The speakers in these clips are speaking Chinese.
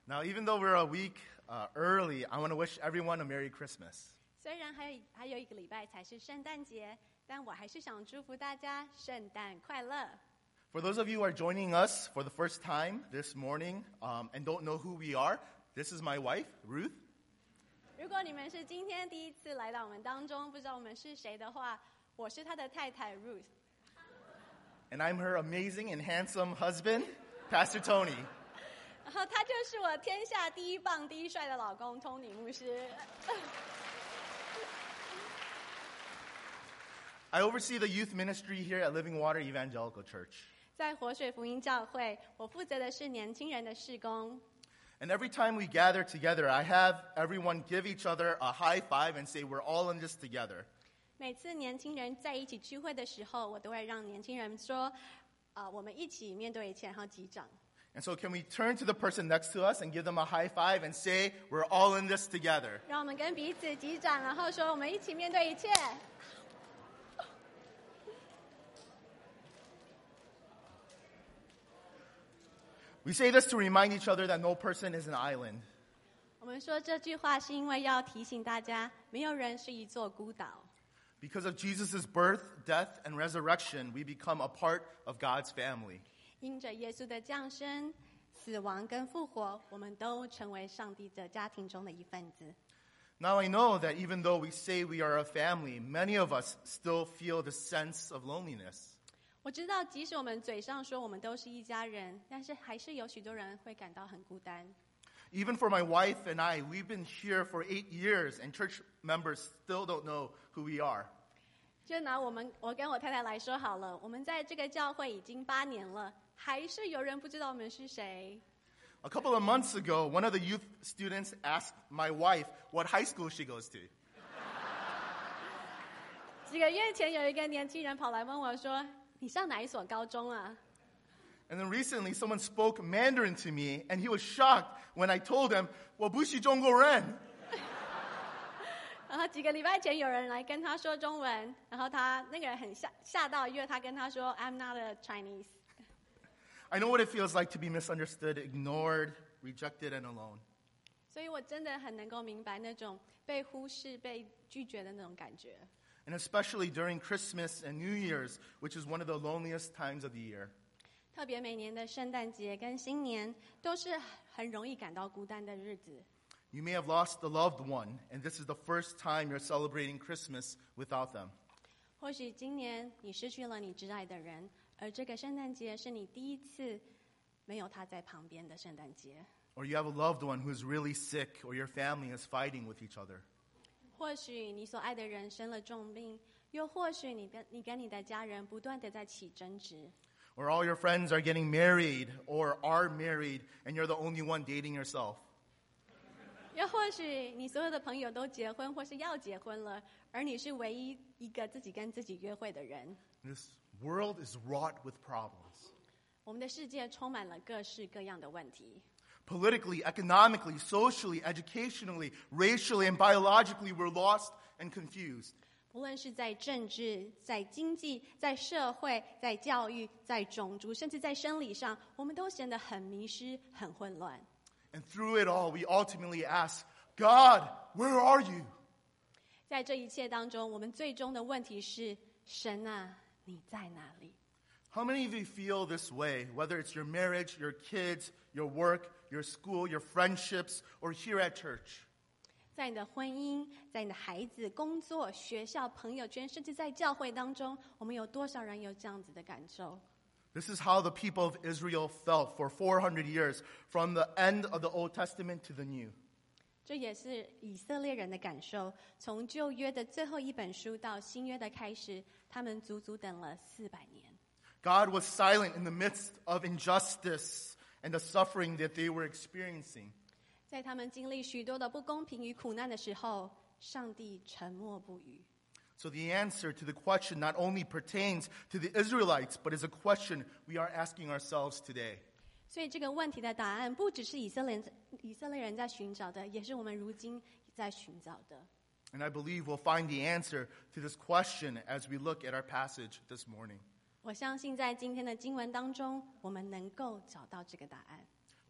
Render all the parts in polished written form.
Now, even though we're a week early, I want to wish everyone a Merry Christmas. 虽然还有一个礼拜才是圣诞节，但我还是想祝福大家圣诞快乐。 For those of you who are joining us for the first time this morning and don't know who we are, this is my wife, Ruth. 如果你们是今天第一次来到我们当中，不知道我们是谁的话，我是她的太太 Ruth。 And I'm her amazing and handsome husband, Pastor Tony. 然后他就是我天下第一棒第一帅的老公 Tony 牧师。 I oversee the youth ministry here at Living Water Evangelical Church. 在活水福音教会，我负责的是年轻人的事工。 And every time we gather together, I have everyone give each other a high five and say, we're all in this together. 每次年轻人在一起聚会的时候，我都会让年轻人说，我们一起面对一切，然后击掌。 And so can we turn to the person next to us and give them a high five and say, we're all in this together? 让我们跟彼此击掌，然后说我们一起面对一切。 We say this to remind each other that no person is an island. 我们说这句话是因为要提醒大家，没有人是一座孤岛。 Because of Jesus' birth, death, and resurrection, we become a part of God's family. 因着耶稣的降生、死亡跟复活，我们都成为上帝的家庭中的一份子。 Now I know that even though we say we are a family, many of us still feel the sense of loneliness. 我知道，即使我们嘴上说我们都是一家人，但是还是有许多人会感到很孤单。 Even for my wife and I, we've been here for 8 years, and church members still don't know who we are. 就拿我跟我太太来说好了，我们在这个教会已经8年了，还是有人不知道我们是谁。 A couple of months ago, one of the youth students asked my wife what high school she goes to. 几个月前，有一个年轻人跑来问我说：“你上哪一所高中啊？” And then recently, someone spoke Mandarin to me, and he was shocked when I told him, 我不是中国人。 然后几个礼拜前，有人来跟他说中文，然后那个人很吓到，因为他跟他说 "I'm not a Chinese." I know what it feels like to be misunderstood, ignored, rejected, and alone. 所以我真的很能够明白那种被忽视、被拒绝的那种感觉。 And especially during Christmas and New Year's, which is one of the loneliest times of the year. 特别每年的圣诞节跟新年，都是很容易感到孤单的日子。 You may have lost a loved one, and this is the first time you're celebrating Christmas without them. 或许今年你失去了你挚爱的人，而这个圣诞节是你第一次没有他在旁边的圣诞节。 Or you have a loved one who's really sick, or your family is fighting with each other. 或许你所爱的人生了重病，又或许你跟你的家人不断的在起争执。 Or all your friends are getting married or are married, and you're the only one dating yourself. 又或许你所有的朋友都结婚或是要结婚了，而你是唯一一个自己跟自己约会的人。 This world is wrought with problems. 我们的世界充满了各式各样的问题。 Politically, economically, socially, educationally, racially, and biologically, we're lost and confused. 无论是在政治、在经济、在社会、在教育、在种族，甚至在生理上，我们都显得很迷失、很混乱。 And through it all, we ultimately ask, God, where are you? 在这一切当中，我们最终的问题是：神啊，你在哪里？ How many of you feel this way, whether it's your marriage, your kids, your work, your school, your friendships, or here at church? 在你的婚姻，在你的孩子、工作、学校、朋友圈，甚至在教会当中，我们有多少人有这样子的感受？ This is how the people of Israel felt for 400 years, from the end of the Old Testament to the New. 这也是以色列人的感受。从旧约的最后一本书到新约的开始，他们足足等了400年。 God was silent in the midst of injustice and the suffering that they were experiencing. 在他们经历许多的不公平与苦难的时候，上帝沉默不语。 So the answer to the question not only pertains to the Israelites, but is a question we are asking ourselves today. 所以这个问题的答案不只是以色列人在寻找的，也是我们如今在寻找的。 And I believe we'll find the answer to this question as we look at our passage this morning. 我相信在今天的经文当中，我们能够找到这个答案。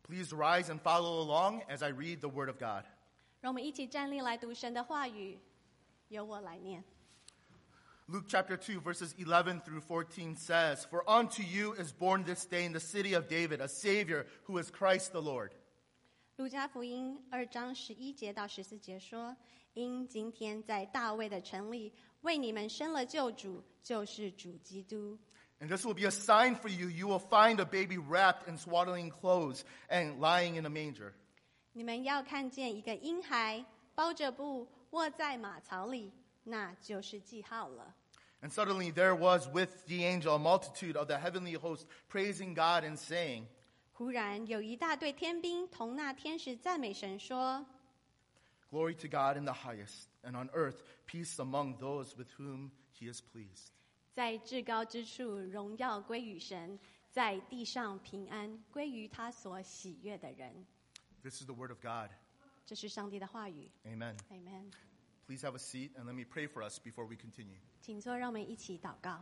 Please rise and follow along as I read the Word of God. 让我们一起站立来读神的话语，由我来念。 Luke chapter 2, verses 11 through 14 says, For unto you is born this day in the city of David a Savior who is Christ the Lord. 路加福音2章11节到14节说：因今天在大卫的城里为你们生了救主，就是主基督。 And this will be a sign for you. You will find a baby wrapped in swaddling clothes and lying in a manger. 你们要看见一个婴孩包着布卧在马槽里，那就是记号了。 And suddenly there was with the angel a multitude of the heavenly host praising God and saying, 忽然有一大队天兵同那天使赞美神说： Glory to God in the highest, and on earth peace among those with whom he is pleased. 在至高之处荣耀归于神，在地上平安归于他所喜悦的人。 This is the word of God. 这是上帝的话语。 Amen. Amen。 Please have a seat and let me pray for us before we continue. 请坐，让我们一起祷告。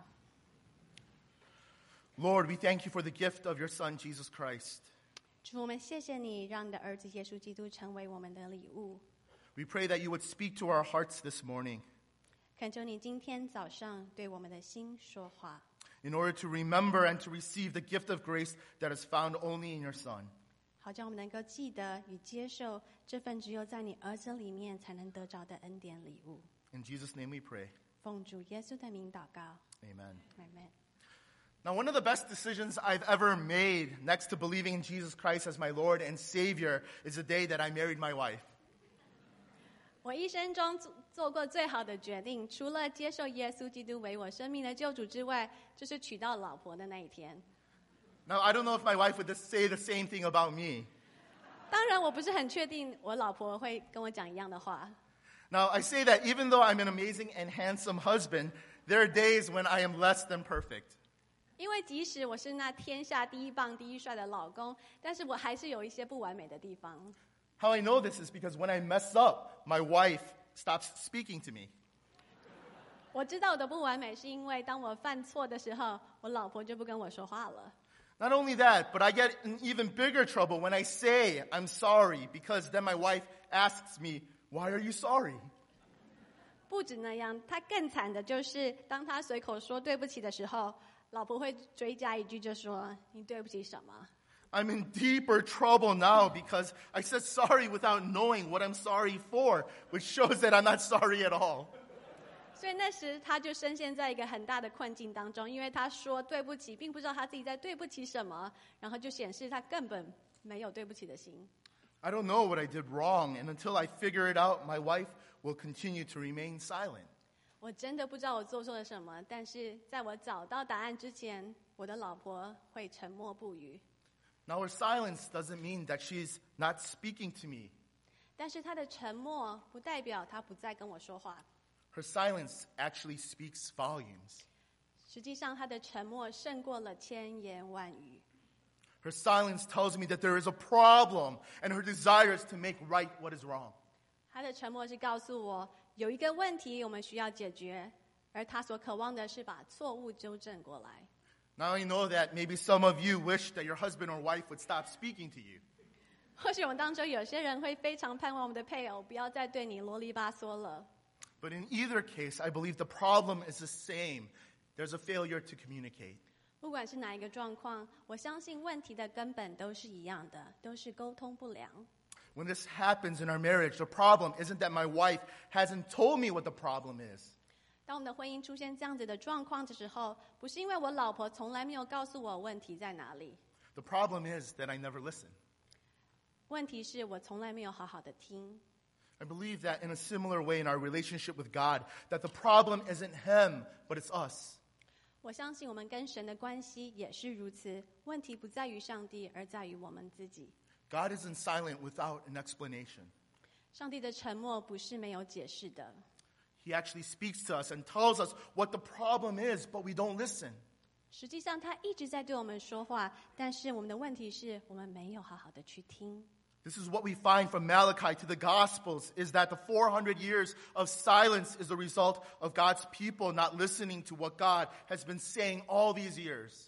Lord, we thank you for the gift of your Son, Jesus Christ. 主，我们谢谢你，让你的儿子耶稣基督成为我们的礼物。 We pray that you would speak to our hearts this morning 恳求你今天早上对我们的心说话， in order to remember and to receive the gift of grace that is found only in your Son. 好叫我们能够记得与接受这份只有在你儿子里面才能得着的恩典礼物。 In Jesus' name we pray. 奉主耶稣的名祷告 Amen. ，Amen。 Now, one of the best decisions I've ever made next to believing in Jesus Christ as my Lord and Savior is the day that I married my wife. 我一生中做过最好的决定，除了接受耶稣基督为我生命的救主之外，就是娶到老婆的那一天。 Now, I don't know if my wife would say the same thing about me. 当然，我不是很确定我老婆会跟我讲一样的话。 Now, I say that even though I'm an amazing and handsome husband, there are days when I am less than perfect. 因为即使我是那天下第一棒、第一帅的老公，但是我还是有一些不完美的地方。 How I know this is because when I mess up, my wife stops speaking to me. 我知道我的不完美，是因为当我犯错的时候，我老婆就不跟我说话了。 Not only that, but I get in even bigger trouble when I say I'm sorry because then my wife asks me, why are you sorry? 不止那样，他更惨的就是，当他随口说对不起的时候，老婆会追加一句，就说：“你对不起什么？” I'm in deeper trouble now because I said sorry without knowing what I'm sorry for, which shows that I'm not sorry at all. 所以那时他就深陷在一个很大的困境当中，因为他说对不起，并不知道他自己在对不起什么，然后就显示他根本没有对不起的心。 I don't know what I did wrong, and until I figure it out, my wife will continue to remain silent. 我真的不知道我做错了什么，但是在我找到答案之前，我的老婆会沉默不语。 Now, her silence doesn't mean that she's not speaking to me. 但是她的沉默不代表她不再跟我说话， Her silence actually speaks volumes. 实际上她的沉默胜过了千言万语。 Her silence tells me that there is a problem, and her desire is to make right what is wrong. 她的沉默是告诉我有一个问题我们需要解决，而她所渴望的是把错误纠正过来。 Now I know that maybe some of you wish that your husband or wife would stop speaking to you. 或许我们当中有些人会非常盼望我们的配偶不要再对你啰里吧嗦了。 But in either case, I believe the problem is the same. There's a failure to communicate. 不管是哪一个状况，我相信问题的根本都是一样的，都是沟通不良。 When this happens in our marriage, the problem isn't that my wife hasn't told me what the problem is. 当我们的婚姻出现这样子的状况的时候，不是因为我老婆从来没有告诉我问题在哪里， The problem is that I never listen. 问题是我从来没有好好的听。 I believe that in a similar way in our relationship with God, that the problem isn't him, but it's us. 我相信我们跟神的关系也是如此，问题不在于上帝，而在于我们自己。 God isn't silent without an explanation. 上帝的沉默不是没有解释的， He actually speaks to us and tells us what the problem is, but we don't listen. 实际上他一直在对我们说话，但是我们的问题是我们没有好好的去听。 This is what we find from Malachi to the Gospels, is that the 400 years of silence is the result of God's people not listening to what God has been saying all these years.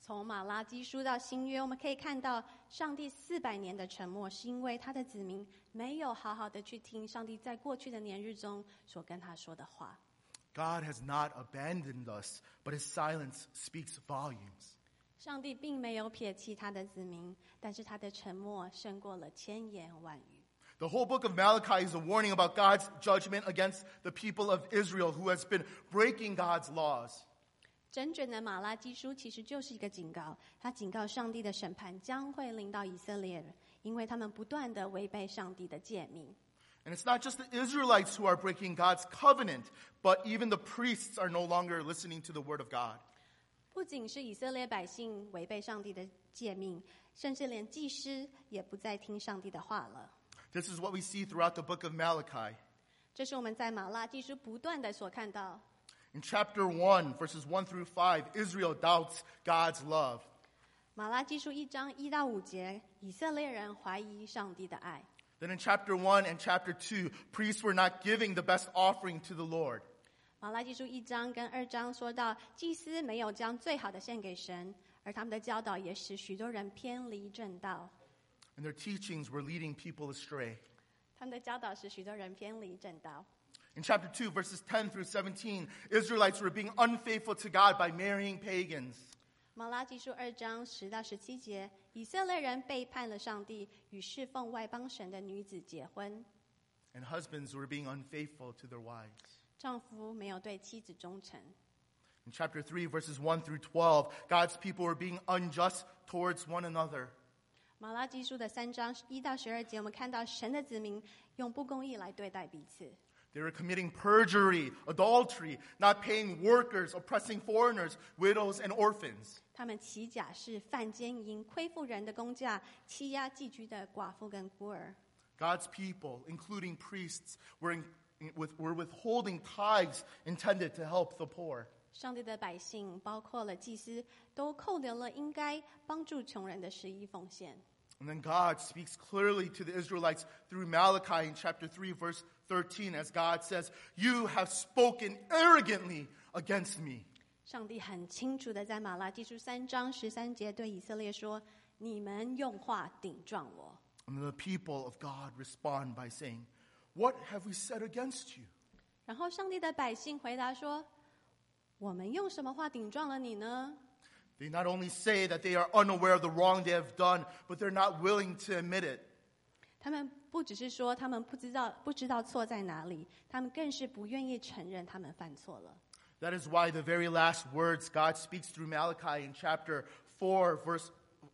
从马拉基书到新约，我们可以看到上帝400年的沉默，是因为他的子民没有好好的去听上帝在过去的年日中所跟他说的话。 God has not abandoned us, but his silence speaks volumes. 上帝并没有撇弃他的子民，但是他的沉默胜过了千言万语。 The whole book of Malachi is a warning about God's judgment against the people of Israel who has been breaking God's laws. 整卷的马拉基书其实就是一个警告，他警告上帝的审判将会临到以色列人，因为他们不断的违背上帝的诫命。 And it's not just the Israelites who are breaking God's covenant, but even the priests are no longer listening to the word of God. 不仅是以色列百姓违背上帝的诫命，甚至连祭司也不再听上帝的话了。 This is what we see throughout the book of Malachi. 这是我们在马拉基书不断的所看到。 In chapter 1, verses 1 through 5, Israel doubts God's love. 马拉基书1章1到5节，以色列人怀疑上帝的爱。 Then in chapter 1 and chapter 2, priests were not giving the best offering to the Lord. 马拉基书1章跟2章说到，祭司没有将最好的献给神，而他们的教导也使许多人偏离正道。 And their teachings were leading people astray. 他们的教导使许多人偏离正道。 In chapter 2, verses 10 through 17, Israelites were being unfaithful to God by marrying pagans. 马拉基书2章10到17节，以色列人背叛了上帝，与侍奉外邦神的女子结婚。 And husbands were being unfaithful to their wives. 丈夫没有对妻子忠诚。 In chapter 3, verses 1 through 12, God's people were being unjust towards one another. 马拉基书的3章1到12节，我们看到神的子民用不公义来对待彼此。 They were committing perjury, adultery, not paying workers, oppressing foreigners, widows, and orphans. 他们起假释、犯奸淫、亏负人的工价、欺压寄居的寡妇跟孤儿。 God's people, including priests, were withholding tithes intended to help the poor. 上帝的百姓，包括了祭司，都扣留了应该帮助穷人的11奉献。 And then God speaks clearly to the Israelites through Malachi in chapter 3, verse 13, as God says, "You have spoken arrogantly against me." 上帝很清楚的在马拉基书3章13节对以色列说：“你们用话顶撞我。” And the people of God respond by saying, "What have we said against you?" 然后上帝的百姓回答说：“我们用什么话顶撞了你呢？” They not only say that they are unaware of the wrong they have done, but they're not willing to admit it. 他们不只是说他们不知道错在哪里，他们更是不愿意承认他们犯错了。 That is why the very last words God speaks through Malachi in chapter 4, verse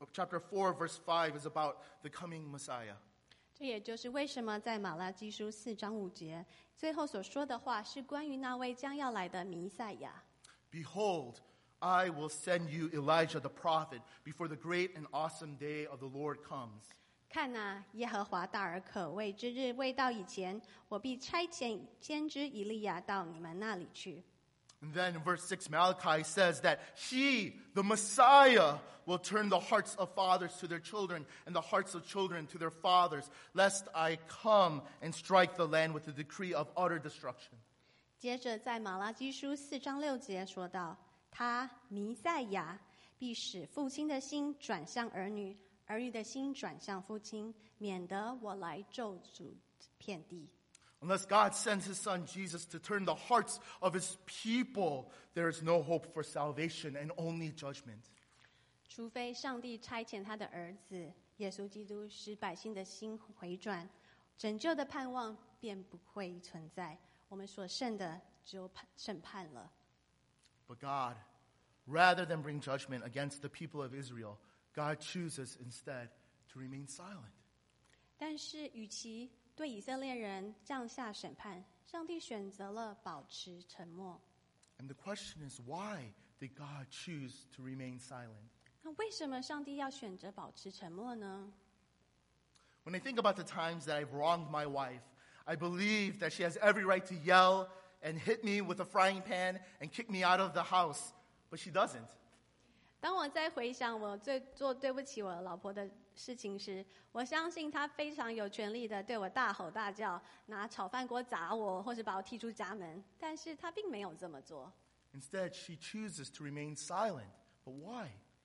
5 is about the coming Messiah. 这也就是为什么在马拉基书4章5节最后所说的话是关于那位将要来的弥赛亚。 Behold, I will send you Elijah the prophet before the great and awesome day of the Lord comes. 看哪，耶和华大而可畏之日未到以前，我必差遣先知以利亚到你们那里去。 And then in verse 6, Malachi says that he, the Messiah, will turn the hearts of fathers to their children and the hearts of children to their fathers, lest I come and strike the land with a decree of utter destruction. 接着在马拉基书4章6节说到，他弥赛亚必使父亲的心转向儿女，儿女的心转向父亲，免得我来咒诅遍地。 Unless God sends his son Jesus to turn the hearts of his people, there is no hope for salvation and only judgment. 除非上帝差遣他的儿子耶稣基督使百姓的心回转，拯救的盼望便不会存在。我们所剩的只有审判了。 But God, rather than bring judgment against the people of Israel, God chooses instead to remain silent. 但是与其对以色列人降下审判，上帝选择了保持沉默。 And the question is, why did God choose to remain silent? 那为什么上帝要选择保持沉默呢？ When I think about the times that I've wronged my wife, I believe that she has every right to yell and hit me with a frying pan and kick me out of the house, but she doesn't. 当我在回想我做对不起我老婆的事情时，我相信她非常有权利的对我大吼大叫，拿炒饭锅砸我，或是把我踢出家门。但是她并没有这么做。 Instead, she chooses to remain silent. But why?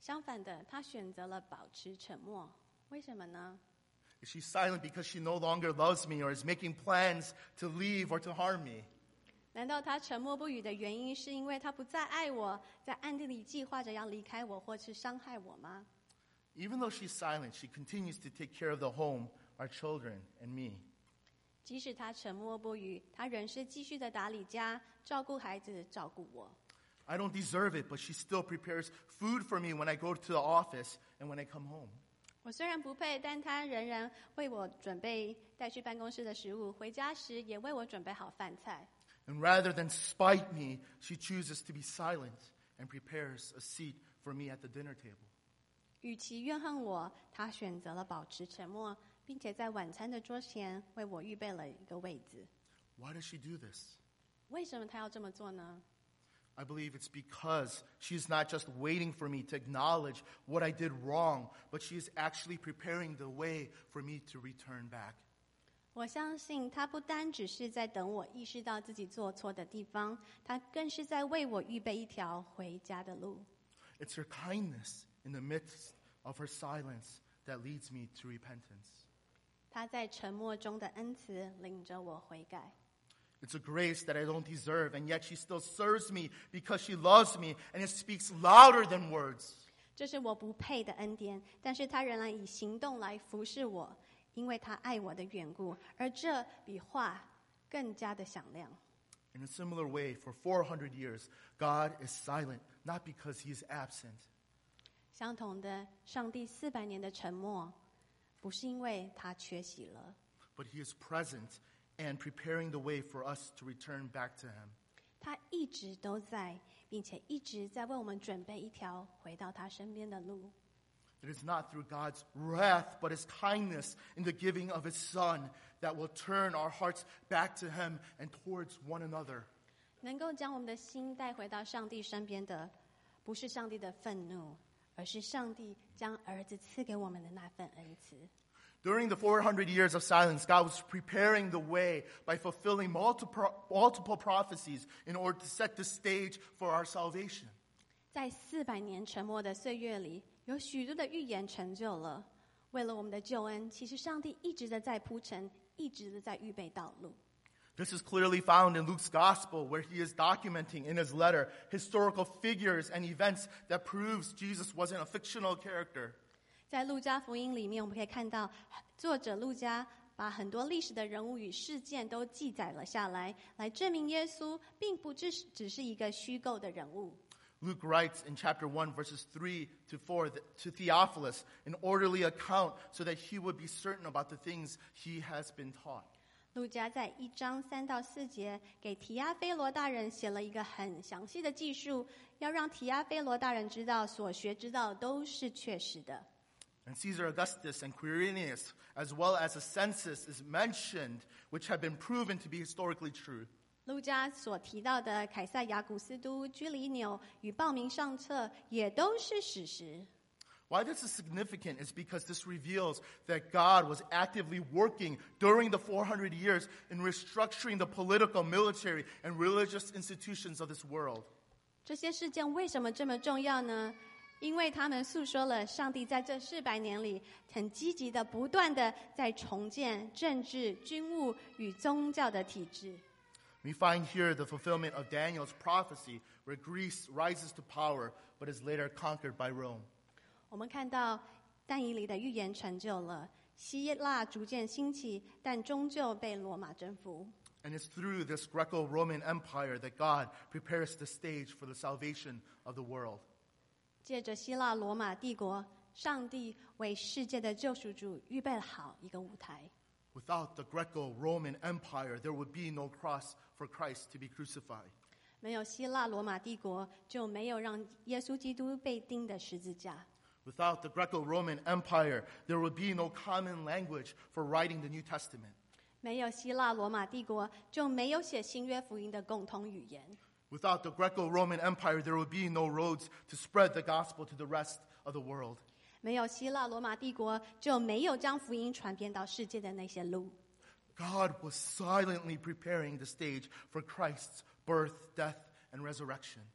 相反的，他选择了保持沉默。为什么呢？ Is she silent because she no longer loves me or is making plans to leave or to harm me? 难道他沉默不语的原因是因为他不再爱我，在暗地里计划着要离开我或是伤害我吗？ Even though she's silent, she continues to take care of the home, our children, and me. 即使他沉默不语，他仍是继续的打理家，照顾孩子，照顾我。 I don't deserve it, but she still prepares food for me when I go to the office and when I come home. 我虽然不配，但他仍然为我准备带去办公室的食物，回家时也为我准备好饭菜。 And rather than spite me, she chooses to be silent and prepares a seat for me at the dinner table. 与其怨恨我，他选择了保持沉默，并且在晚餐的桌前为我预备了一个位子。 Why does she do this? 为什么他要这么做呢？ I believe it's because she's not just waiting for me to acknowledge what I did wrong, but she is actually preparing the way for me to return back. 我相信他不单只是在等我意识到自己做错的地方，他更是在为我预备一条回家的路。 It's her kindness in the midst of her silence that leads me to repentance. 他在沉默中的恩慈领着我悔改。 It's a grace that I don't deserve, and yet she still serves me because she loves me, and it speaks louder than words. 这是我不配的恩典，但是他仍然以行动来服侍我，因为他爱我的缘故，而这比话更加的响亮。 In a similar way, for 400 years, God is silent, not because he is absent, 相同的，上帝400年的沉默，不是因为他缺席了， but he is present and preparing the way for us to return back to him. 他一直都在，并且一直在为我们准备一条回到他身边的路。 It is not through God's wrath, but his kindness in the giving of his Son that will turn our hearts back to him and towards one another. 能够将我们的心带回到上帝身边的，不是上帝的愤怒，而是上帝将儿子赐给我们的那份恩慈。 During the 400 years of silence, God was preparing the way by fulfilling multiple prophecies in order to set the stage for our salvation. 在400年沉默的岁月里，有许多的预言成就了。为了我们的救恩，其实上帝一直的在铺陈，一直的在预备道路。 This is clearly found in Luke's gospel, where he is documenting in his letter historical figures and events that proves Jesus wasn't a fictional character. 在路加福音里面，我们可以看到作者路加把很多历史的人物与事件都记载了下来，来证明耶稣并不只是一个虚构的人物。 Luke writes in chapter 1, verses 3 to 4, to Theophilus, an orderly account so that he would be certain about the things he has been taught. 路加在1章3到4节给提阿非罗大人写了一个很详细的记述，要让提阿非罗大人知道所学之道都是确实的。 And Caesar Augustus and Quirinius, as well as a census, is mentioned, which have been proven to be historically true. 路加所提到的凯撒亚古斯都、居里纽与报名上册也都是史实。 Why this is significant is because this reveals that God was actively working during the 400 years in restructuring the political, military, and religious institutions of this world. 这些事件为什么这么重要呢？因为他们诉说了上帝在这400年里很积极的、不断的在重建政治、军务与宗教的体制。 We find here the fulfillment of Daniel's prophecy, where Greece rises to power, but is later conquered by Rome. 我们看到但以理的预言成就了，希腊逐渐兴起，但终究被罗马征服。 And it's through this Greco-Roman Empire that God prepares the stage for the salvation of the world. 借着希腊罗马帝国，上帝为世界的救赎主预备好一个舞台。 Without the Greco-Roman Empire, there would be no cross for Christ to be crucified. 没有希腊罗马帝国，就没有让耶稣基督被钉的十字架。 Without the Greco-Roman Empire, there would be no common language for writing the New Testament. 没有希腊罗马帝国，就没有写新约福音的共同语言。 Without the Greco-Roman Empire, there would be no roads to spread the gospel to the rest of the world. 没有希腊罗马帝国，就没有将福音传遍到世界的那些路。 God was silently preparing the stage for Christ's birth, death, and resurrection.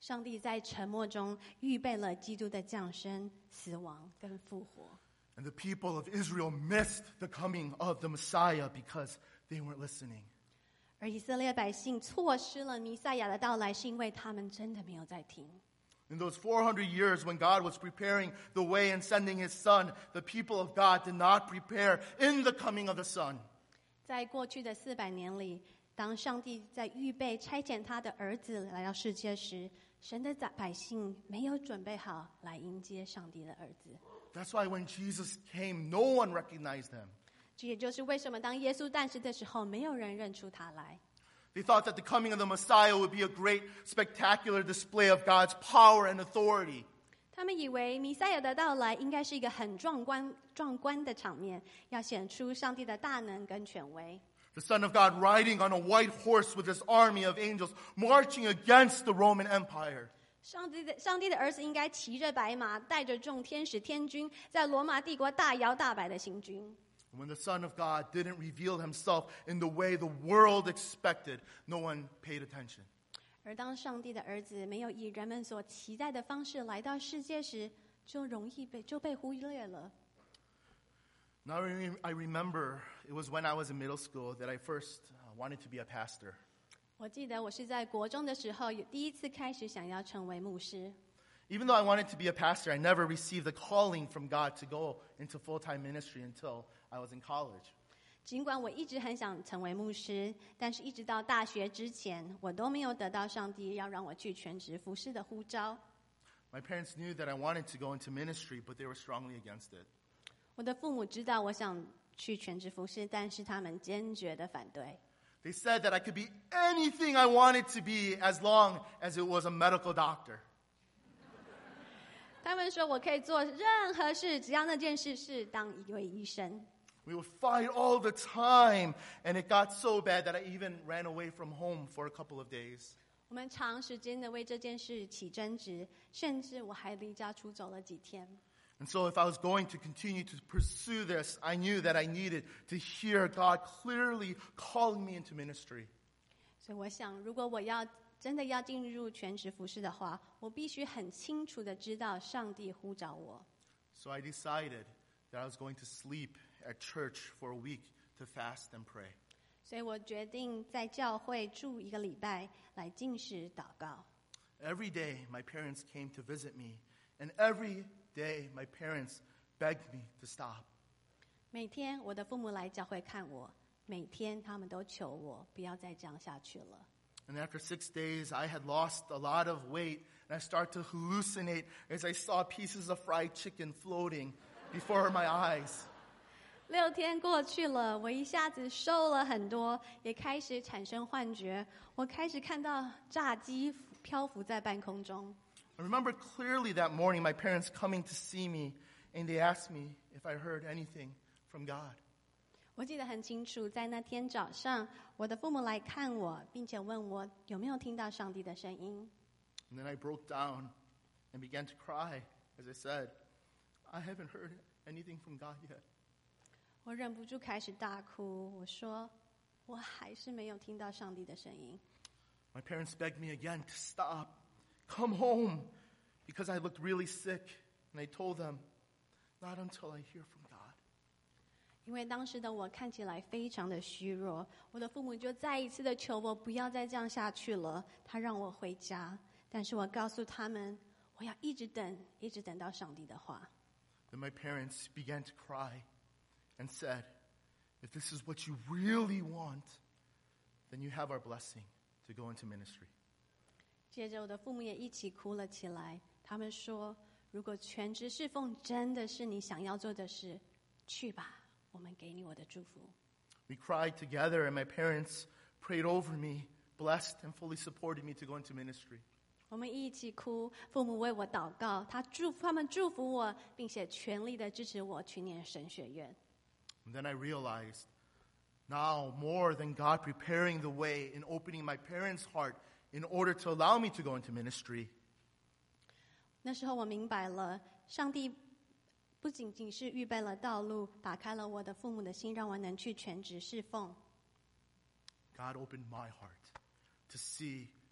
上帝在沉默中预备了基督的降生、死亡跟复活。 And the people of Israel missed the coming of the Messiah because they weren't listening. 而以色列百姓错失了弥赛亚的到来，是因为他们真的没有在听。 In those 400 years when God was preparing the way and sending his son, the people of God did not prepare in the coming of the son. 在过去的400年里，当上帝在预备差遣他的儿子来到世界时，神的百姓没有准备好来迎接上帝的儿子。 That's why when Jesus came, no one recognized him. 这也就是为什么当耶稣诞生的时候，没有人认出他来。 They thought that the coming of the Messiah would be a great, spectacular display of God's power and authority. 他们以为弥赛亚的到来应该是一个很壮观的场面，要显出上帝的大能跟权威。 The Son of God riding on a white horse with his army of angels marching against the Roman Empire. 上帝的儿子应该骑着白马，带着众天使天军，在罗马帝国大摇大摆的行军。 When the Son of God didn't reveal himself in the way the world expected, no one paid attention. 而当上帝的儿子没有以人们所期待的方式来到世界时，就被忽略了。 Now I remember it was when I was in middle school that I first wanted to be a pastor. 我记得我是在国中的时候，第一次开始想要成为牧师。 Even though I wanted to be a pastor, I never received a calling from God to go into full-time ministry until I was in college. 尽管我一直很想成为牧师，但是一直到大学之前，我都没有得到上帝要让我去全职服侍的呼召。 My parents knew that I wanted to go into ministry, but they were strongly against it. 我的父母知道我想去全职服侍，但是他们坚决的反对。 They said that I could be anything I wanted to be as long as it was a medical doctor. 他们说我可以做任何事，只要那件事是当一位医生。 We would fight all the time, and it got so bad that I even ran away from home for a couple of days. 我们长时间的为这件事起争执，甚至我还离家出走了几天。 And so if I was going to continue to pursue this, I knew that I needed to hear God clearly calling me into ministry. 所以我想，如果我真的要进入全职服侍的话，我必须很清楚的知道上帝呼召我。 So I decided that I was going to sleep at church for a week to fast and pray. 所以我决定在教会住1个礼拜，来禁食祷告。 Every day my parents came to visit me, and every day my parents begged me to stop. 每天我的父母来教会看我，每天他们都求我不要再这样下去了。 And after 6 days, I had lost a lot of weight, and I started to hallucinate as I saw pieces of fried chicken floating before my eyes. 6天过去了，我一下子瘦了很多，也开始产生幻觉。我开始看到炸鸡漂浮在半空中。 I remember clearly that morning my parents coming to see me, and they asked me if I heard anything from God. 我记得很清楚，在那天早上，我的父母来看我，并且问我有没有听到上帝的声音。 And then I broke down and began to cry as I said, I haven't heard anything from God yet. 我忍不住开始大哭，我说我还是没有听到上帝的声音。 My parents begged me again to stop, come home, because I looked really sick. And I told them, not until I hear from God. 因为当时的我看起来非常的虚弱，我的父母就再一次的求我不要再这样下去了，他让我回家，但是我告诉他们，我要一直等，一直等到上帝的话。 Then my parents began to cry and said, if this is what you really want, then you have our blessing to go into ministry. 接着我的父母也一起哭了起来，他们说，如果全职侍奉真的是你想要做的事，去吧，我们给你我的祝福。 We cried together, and my parents prayed over me, blessed and fully supported me to go into ministry. 我们一起哭，父母为我祷告，他们祝福我，并且全力的支持我去念神学院。 And then I realized, now more than God preparing the way and opening my parents' heart in order to allow me to go into ministry, 那时候我明白了，上帝不仅仅是预备了道路，打开了我的父母的心，让我能去全职侍奉。 God opened my heart to see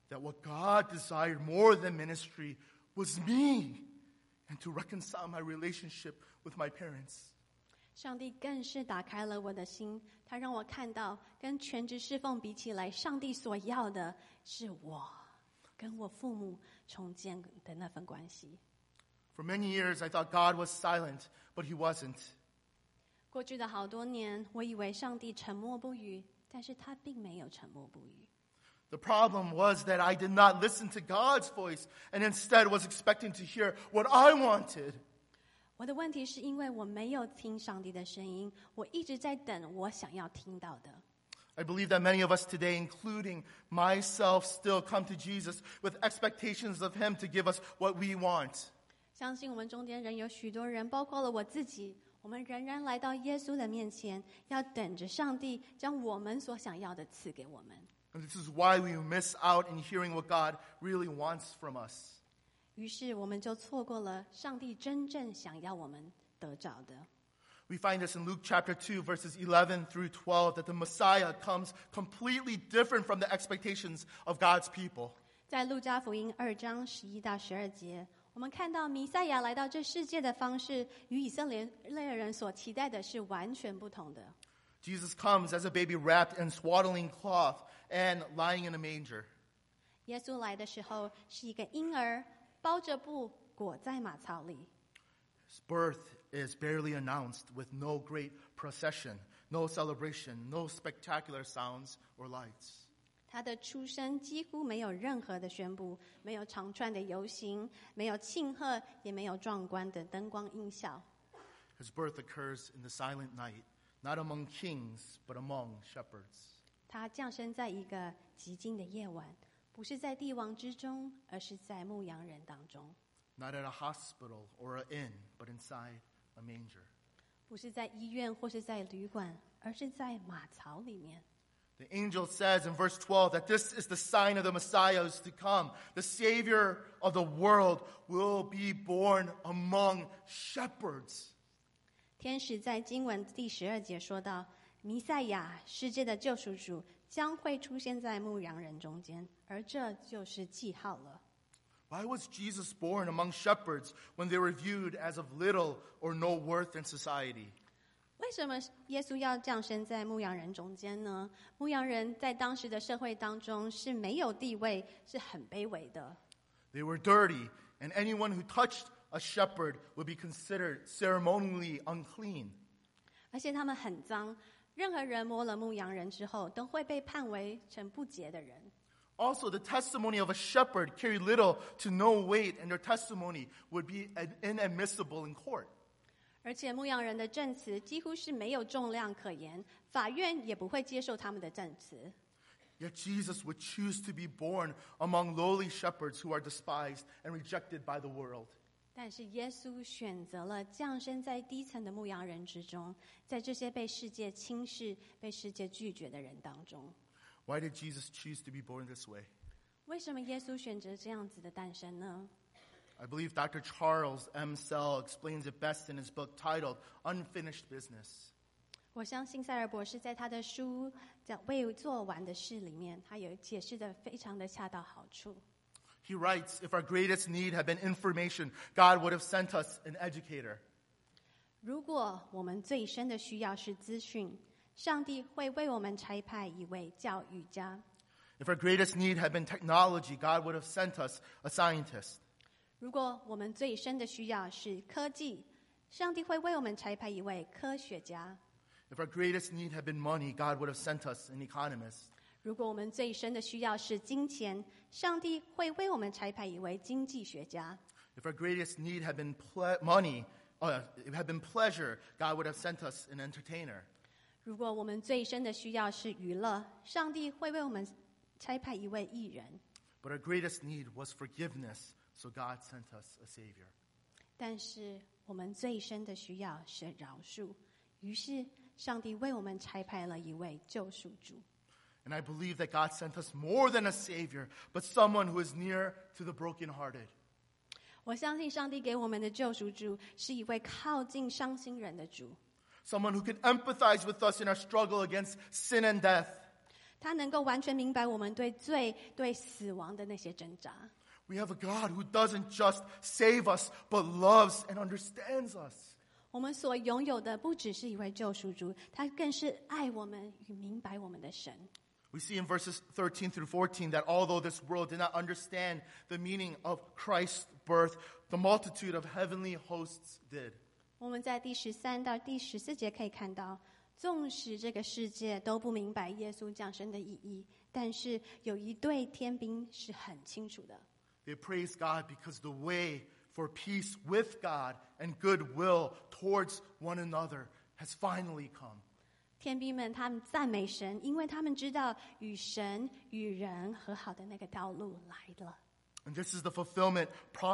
that what God desired more than ministry was me and to reconcile my relationship with my parents. 上帝更是打开了我的心，他让我看到，跟全职侍奉比起来，上帝所要的是我跟我父母重建的那份关系。 For many years, I thought God was silent, but he wasn't. 过去的好多年，我以为上帝沉默不语，但是他并没有沉默不语。 The problem was that I did not listen to God's voice and instead was expecting to hear what I wanted. 我的问题是因为我没有听上帝的声音，我一直在等我想要听到的。 I believe that many of us today, including myself, still come to Jesus with expectations of him to give us what we want. 相信我们中间仍有许多人，包括了我自己，我们仍然来到耶稣的面前，要等着上帝将我们所想要的赐给我们。 And this is why we miss out in hearing what God really wants from us. 于是我们就错过了上帝真正想要我们得着的。 We find this in Luke chapter 2, verses 11 through 12, that the Messiah comes completely different from the expectations of God's people. 在路加福音2章11到12节，我们看到弥赛亚来到这世界的方式，与以色列人所期待的是完全不同的。 Jesus comes as a baby wrapped in swaddling cloth and lying in a manger. 耶稣来的时候是一个婴儿，包着布裹在马槽里。 His birth is barely announced with no great procession, no celebration, no spectacular sounds or lights. 他的出生几乎没有任何的宣布，没有长串的游行，没有庆贺，也没有壮观的灯光音效。 His birth occurs in the silent night, not among kings, but among shepherds. 他降生在一个寂静的夜晚，不是在帝王之中，而是在牧羊人当中。 Not at a hospital or an inn, but inside a manger. 不是在医院或是在旅馆，而是在马槽里面。 The angel says in verse 12 that this is the sign of the Messiah who is to come. The Savior of the world will be born among shepherds. 天使在经文第12节说到，弥赛亚，世界的救赎主，将会出现在牧羊人中间，而这就是记号了。 Why was Jesus born among shepherds when they were viewed as of little or no worth in society? 为什么耶稣要降生在牧羊人中间呢？牧羊人在当时的社会当中是没有地位，是很卑微的。 They were dirty, and anyone who touched a shepherd would be considered ceremonially unclean. 而且他们很脏，任何人摸了牧羊人之后，都会被判为成不洁的人。 Also, the testimony of a shepherd carried little to no weight, and their testimony would be inadmissible in court. 而且牧羊人的证词几乎是没有重量可言，法院也不会接受他们的证词。 Yet Jesus would choose to be born among lowly shepherds who are despised and rejected by the world. 但是耶稣选择了降生在低层的牧羊人之中，在这些被世界轻视、被世界拒绝的人当中。 Why did Jesus choose to be born this way? 为什么耶稣选择这样子的诞生呢？ I believe Dr. Charles M. Sell explains it best in his book titled Unfinished Business. 我相信塞尔博士在他的书叫《未做完的事》里面，他有解释的非常的恰到好处。 He writes, if our greatest need had been information, God would have sent us an educator. 如果我们最深的需要是资讯，上帝会为我们差派一位教育家。 If our greatest need had been technology, God would have sent us a scientist. 如果我们最深的需要是科技，上帝会为我们差派一位科学家。 If our greatest need had been money, God would have sent us an economist. 如果我们最深的需要是金钱，上帝会为我们差派一位经济学家。 If our greatest need had been it had been pleasure, God would have sent us an entertainer. 如果我们最深的需要是娱乐，上帝会为我们差派一位艺人。 But our greatest need was forgiveness, so God sent us a Savior. 但是我们最深的需要是饶恕，于是上帝为我们差派了一位救赎主。 And I believe that God sent us more than a Savior, but someone who is near to the brokenhearted. 我相信上帝给我们的救赎主是一位靠近伤心人的主， Someone who can empathize with us in our struggle against sin and death. 他能够完全明白我们对罪、对死亡的那些挣扎。 We have a God who doesn't just save us, but loves and understands us. 我们所拥有的不只是一位救赎主，他更是爱我们与明白我们的神。 We see in verses 13 through 14 that although this world did not understand the meaning of Christ's birth, the multitude of heavenly hosts did. 我们在第13到第14节可以看到，纵使这个世界都不明白耶稣降生的意义，但是有一队天兵是很清楚的。 They praise God because the way for peace with God and goodwill towards one another has finally come. 天兵们他们赞美神，因为他们知道与神与人和好的那个道路来了。 And this is the fulfillment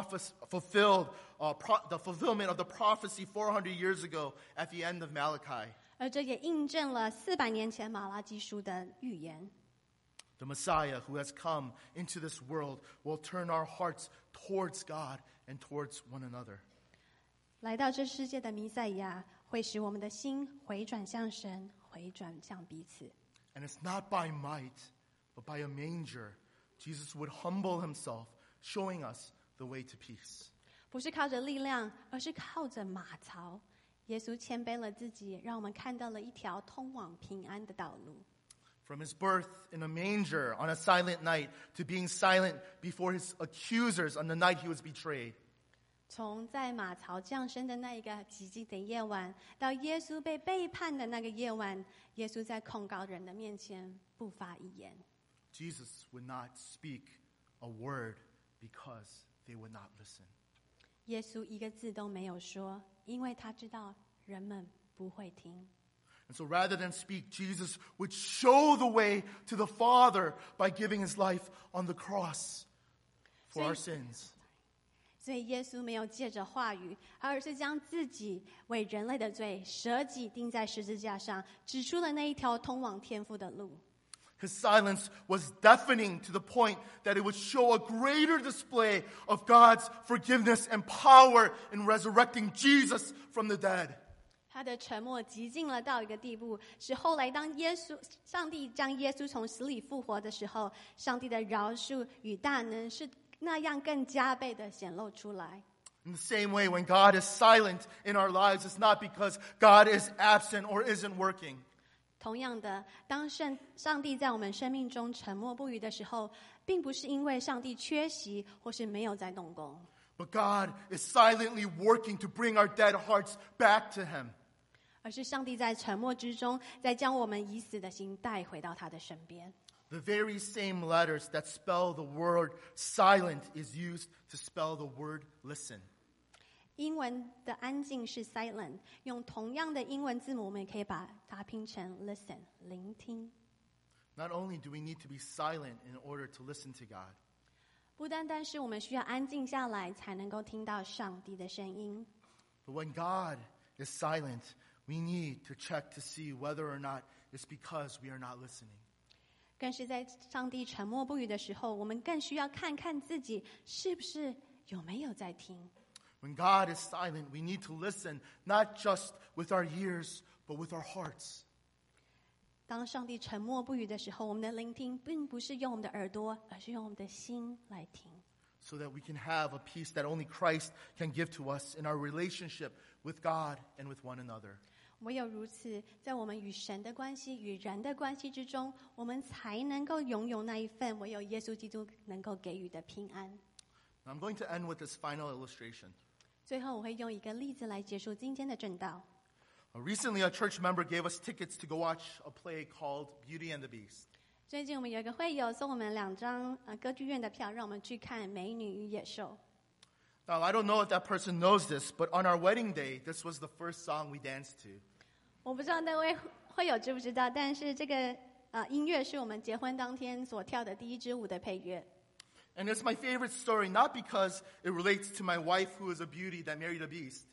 the fulfillment of the prophecy 400 years ago at the end of Malachi. 而这也印证了400年前马拉基书的预言。 The Messiah who has come into this world will turn our hearts towards God and towards one another. 来到这世界的弥赛亚，会使我们的心回转向神，回转向彼此。 And it's not by might, but by a manger. Jesus would humble himself, showing us the way to peace. 不是靠着力量，而是靠着马槽。耶稣谦卑了自己，让我们看到了一条通往平安的道路。 From his birth in a manger on a silent night to being silent before his accusers on the night he was betrayed. 从在马槽降生的那一个寂静的夜晚，到耶稣被背叛的那个夜晚，耶稣在控告人的面前不发一言。 Jesus would not speak a word because they would not listen. 耶稣一个字都没有说，因为他知道人们不会听。 And so rather than speak, Jesus would show the way to the Father by giving his life on the cross for our sins. 所以耶稣没有借着话语，而是将自己为人类的罪舍己钉在十字架上，指出了那一条通往天父的路。 His silence was deafening to the point that it would show a greater display of God's forgiveness and power in resurrecting Jesus from the dead. 他的沉默极尽了到一个地步，是后来当上帝将耶稣从死里复活的时候，上帝的饶恕与大能是那样更加倍的显露出来。 In the same way, when God is silent in our lives, it's not because God is absent or isn't working. 同样的，当上帝在我们生命中沉默不语的时候，并不是因为上帝缺席或是没有在动工， But God is silently working to bring our dead hearts back to him. 而是上帝在沉默之中，在将我们已死的心带回到他的身边。 The very same letters that spell the word silent is used to spell the word listen. 英文的安静是 silent， 用同样的英文字母，我们也可以把它拼成 listen， 聆听。 Not only do we need to be silent in order to listen to God, 不单单是我们需要安静下来，才能够听到上帝的声音。 but when God is silent, we need to check to see whether or not it's because we are not listening. 更是在上帝沉默不语的时候，我们更需要看看自己是不是有没有在听。 When God is silent, we need to listen, not just with our ears, but with our hearts. 当上帝沉默不语的时候，我们的聆听并不是用我们的耳朵，而是用我们的心来听。 So that we can have a peace that only Christ can give to us in our relationship with God and with one another. 唯有如此，在我们与神的关系、与人的关系之中，我们才能够拥有那一份唯有耶稣基督能够给予的平安。 Now I'm going to end with this final illustration. 最后，我会用一个例子来结束今天的正道。 Recently, a church member gave us tickets to go watch a play called Beauty and the Beast. 最近我们有一个会友送我们2张歌剧院的票，让我们去看《美女与野兽》。 Now, I don't know if that person knows this, but on our wedding day, this was the first song we danced to. 我不知道那位会友知不知道，但是这个音乐是我们结婚当天所跳的第一支舞的配乐。 And it's my favorite story, not because it relates to my wife who is a beauty that married a beast,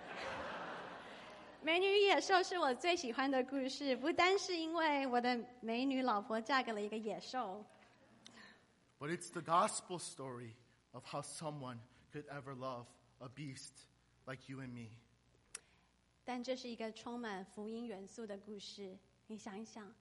美女与野兽是我最喜欢的故事，不单是因为我的美女老婆嫁给了一个野兽， but it's the gospel story of how someone could ever love a beast like you and me. 但这是一个充满福音元素的故事。你想一想，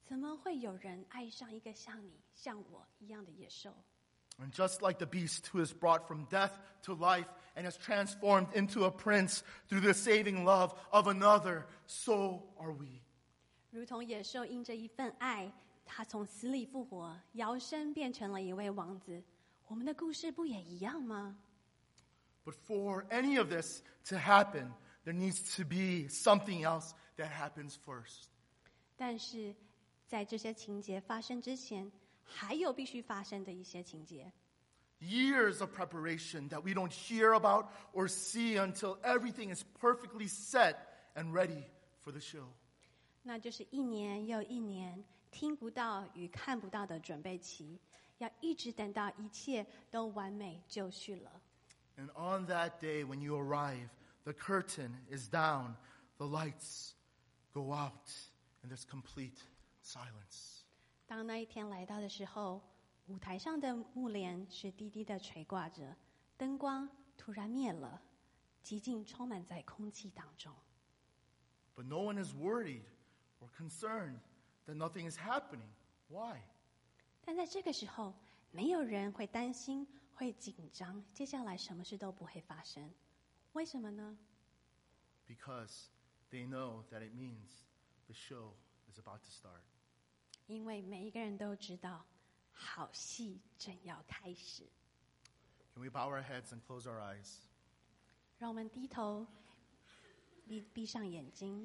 怎么会有人爱上一个像你、像我一样的野兽？ And just like the beast who is brought from death to life and is transformed into a prince through the saving love of another, so are we. 如同野兽因着一份爱，他从死里复活，摇身变成了一位王子。我们的故事不也一样吗？ But for any of this to happen, there needs to be something else that happens first. 但是在这些情节发生之前，还有必须发生的一些情节。 Years of preparation that we don't hear about or see until everything is perfectly set and ready for the show. 那就是一年又一年听不到与看不到的准备期，要一直等到一切都完美就绪了。 And on that day when you arrive, the curtain is down, the lights go out, and there's complete silence. 当那一天来到的时候，舞台上的幕帘是低低的垂挂着，灯光突然灭了，寂静充满在空气当中。 But no one is worried or concerned that nothing is happening. Why? 但在这个时候，没有人会担心、会紧张，接下来什么事都不会发生。为什么呢？ Because they know that it means the show is about to start. 因为每一个人都知道，好戏正要开始。 Can we bow our heads and close our eyes? 让我们低头，闭上眼睛。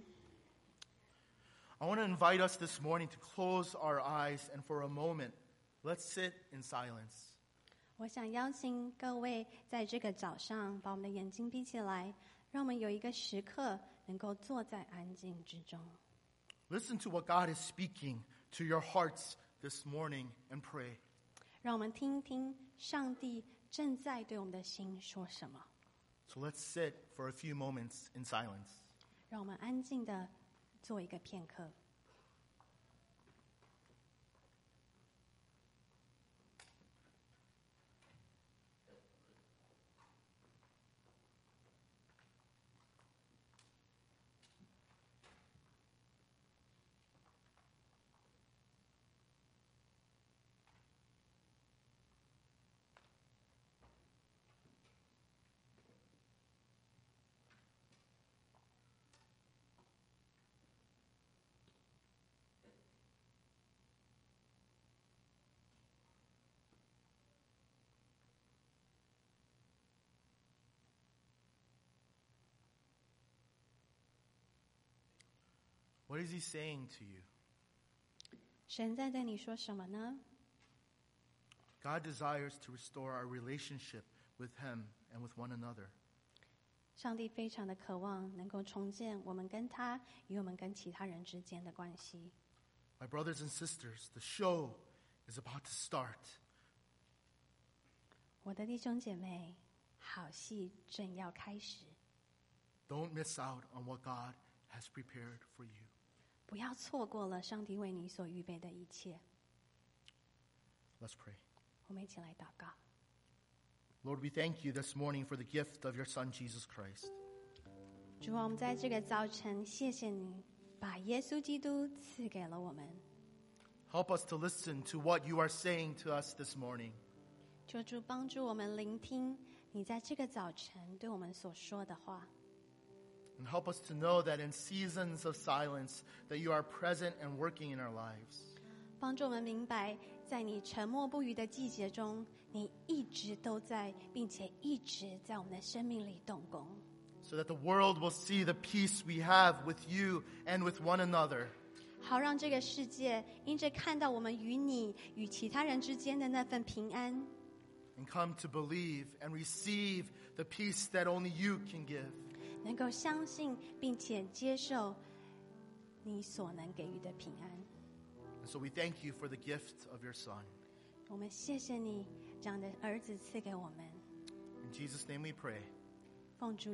I want to invite us this morning to close our eyes and for a moment, let's sit in silence. 我想邀请各位在这个早上把我们的眼睛闭起来，让我们有一个时刻能够坐在安静之中。 Listen to what God is speaking to your hearts this morning and pray. 让我们听听上帝正在对我们的心说什么。 So let's sit for a few moments in silence. 让我们安静的做一个片刻。 What is he saying to you? 神在对你说什么呢？ God desires to restore our relationship with him and with one another. 上帝非常的渴望能够重建我们跟他与我们跟其他人之间的关系。 My brothers and sisters, the show is about to start. 我的弟兄姐妹，好戏正要开始， Don't miss out on what God has prepared for you. 不要错过了上帝为你所预备的一切。 Let's pray. 我们一起来祷告。 Lord, we thank you this morning for the gift of your Son, Jesus Christ. 主啊，我们在这个早晨，谢谢你把耶稣基督赐给了我们。 Help us to listen to what you are saying to us this morning. 求主帮助我们聆听你在这个早晨对我们所说的话。 And help us to know that in seasons of silence, that you are present and working in our lives. 帮助我们明白，在你沉默不语的季节中，你一直都在，并且一直在我们的生命里动工， So that the world will see the peace we have with you and with one another. 好让这个世界因着看到我们与你与其他人之间的那份平安， And come to believe and receive the peace that only you can give. 能够相信并且接受你所能给予的平安。 And so we thank you for the gift of your Son. 我们谢谢你这样的儿子赐给我们， In Jesus' name we pray. 奉主